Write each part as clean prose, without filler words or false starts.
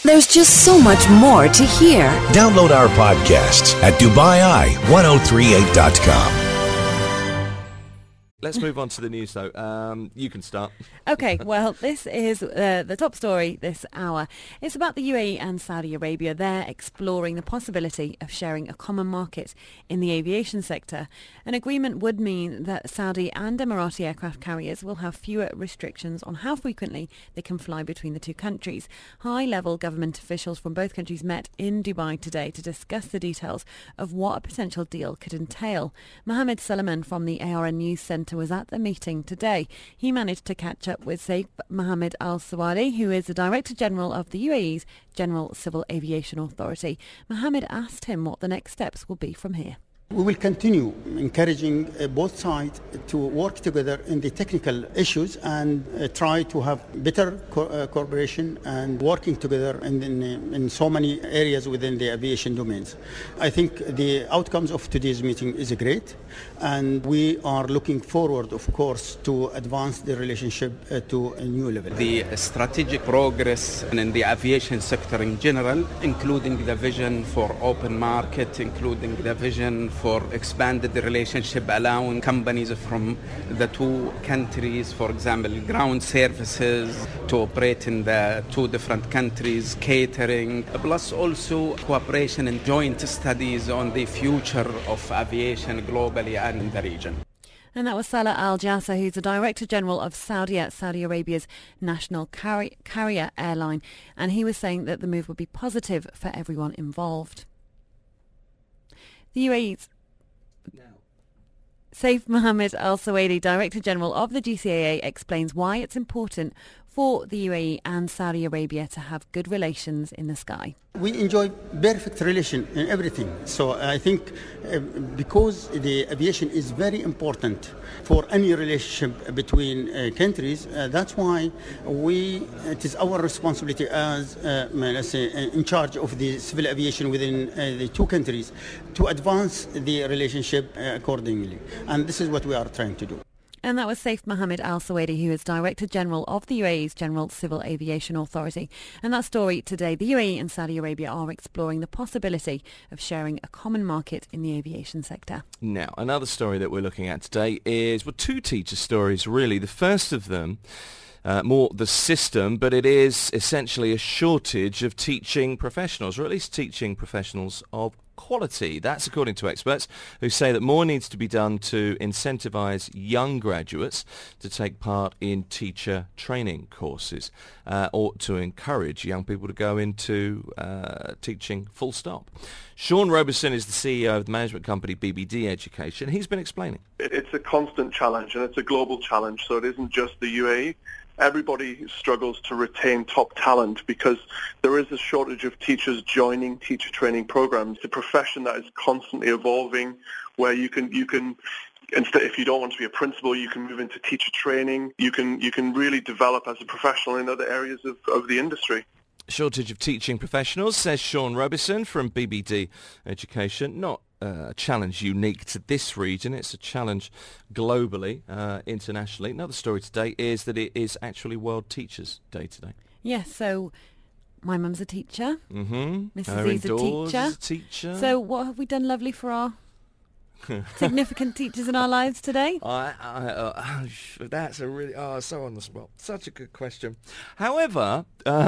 There's just so much more to hear. Download our podcasts at DubaiI1038.com. Let's move on to the news, though. You can start. Okay, well, this is the top story this hour. It's about the UAE and Saudi Arabia. They're exploring the possibility of sharing a common market in the aviation sector. An agreement would mean that Saudi and Emirati aircraft carriers will have fewer restrictions on how frequently they can fly between the two countries. High-level government officials from both countries met in Dubai today to discuss the details of what a potential deal could entail. Mohammed Suleiman from the ARN News Centre was at the meeting today. He managed to catch up with Saif Mohammed Al Sawadi, who is the Director General of the UAE's General Civil Aviation Authority. Mohammed asked him what the next steps will be from here. We will continue encouraging both sides to work together in the technical issues and try to have better cooperation and working together in so many areas within the aviation domains. I think the outcomes of today's meeting is great, and we are looking forward, of course, to advance the relationship to a new level. The strategic progress in the aviation sector in general, including the vision for open market, including the vision for expanded relationship, allowing companies from the two countries, for example, ground services, to operate in the two different countries, catering, plus also cooperation and joint studies on the future of aviation globally and in the region. And that was Salah Al Jasser, who's the Director General of Saudi Arabia's national carrier airline. And he was saying that the move would be positive for everyone involved. The UAE's Saif Mohammed Al Sawadi, Director General of the GCAA, explains why it's important for the UAE and Saudi Arabia to have good relations in the sky. We enjoy perfect relation in everything. So I think because the aviation is very important for any relationship between countries, that's why it is our responsibility as, let's say, in charge of the civil aviation within the two countries to advance the relationship accordingly. And this is what we are trying to do. And that was Saif Mohammed Al Sawadi, who is Director General of the UAE's General Civil Aviation Authority. And that story today, the UAE and Saudi Arabia are exploring the possibility of sharing a common market in the aviation sector. Now, another story that we're looking at today is, well, two teacher stories, really. The first of them, more the system, but it is essentially a shortage of teaching professionals, or at least teaching professionals of quality. That's according to experts who say that more needs to be done to incentivise young graduates to take part in teacher training courses, or to encourage young people to go into teaching full stop. Sean Roberson is the CEO of the management company BBD Education. He's been explaining. It's a constant challenge, and it's a global challenge, so it isn't just the UAE. Everybody struggles to retain top talent because there is a shortage of teachers joining teacher training programs. It's a profession that is constantly evolving, where you can instead, if you don't want to be a principal, you can move into teacher training. You can really develop as a professional in other areas of the industry. Shortage of teaching professionals, says Sean Roberson from BBD Education. Not a challenge unique to this region. It's a challenge globally, internationally. Another story today is that it is actually World Teachers' Day today. Yes, so my mum's a teacher. Mm-hmm. Mrs. E's a teacher. So what have we done lovely for our significant teachers in our lives today? That's a really so on the spot. Such a good question. However,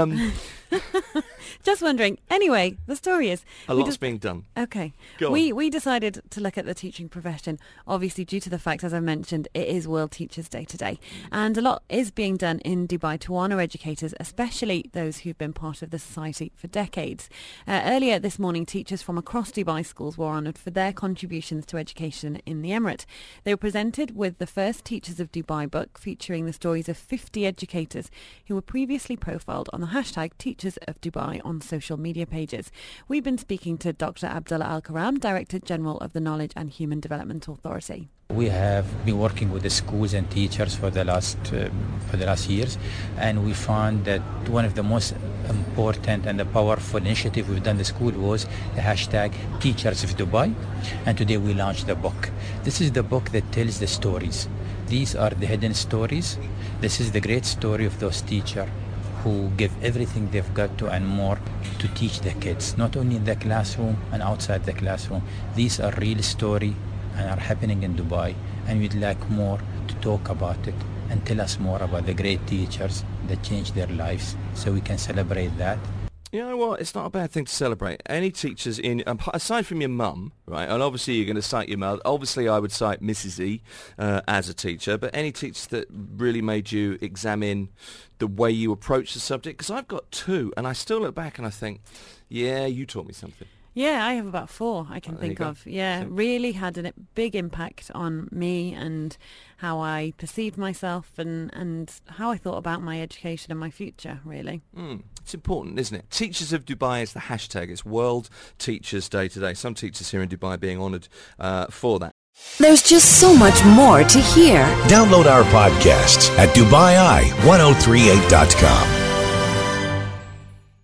just wondering. Anyway, the story is a lot's being done. Okay, Go on. we decided to look at the teaching profession, obviously due to the fact, as I mentioned, it is World Teachers' Day today, and a lot is being done in Dubai to honour educators, especially those who've been part of the society for decades. Earlier this morning, teachers from across Dubai schools were honoured for their contributions to education in the Emirate. They were presented with the first Teachers of Dubai book, featuring the stories of 50 educators who were previously profiled on the hashtag Teachers of Dubai on social media pages. We've been speaking to Dr. Abdullah Al-Karam, Director General of the Knowledge and Human Development Authority. We have been working with the schools and teachers for the last years, and we found that one of the most important and the powerful initiative we've done in the school was the hashtag Teachers of Dubai, and today we launched the book. This is the book that tells the stories. These are the hidden stories. This is the great story of those teachers who give everything they've got to and more to teach the kids, not only in the classroom and outside the classroom. These are real story and are happening in Dubai, and we'd like more to talk about it and tell us more about the great teachers that changed their lives, so we can celebrate that. You know what? It's not a bad thing to celebrate. Any teachers aside from your mum, right? And obviously you're going to cite your mother. Obviously I would cite Mrs. E as a teacher, but any teachers that really made you examine the way you approach the subject? Because I've got two, and I still look back and I think, yeah, you taught me something. Yeah, I have about 4 I can think of. Yeah, really had a big impact on me and how I perceived myself and how I thought about my education and my future, really. It's important, isn't it? Teachers of Dubai is the hashtag. It's World Teachers Day today. Some teachers here in Dubai being honoured for that. There's just so much more to hear. Download our podcasts at DubaiEye1038.com.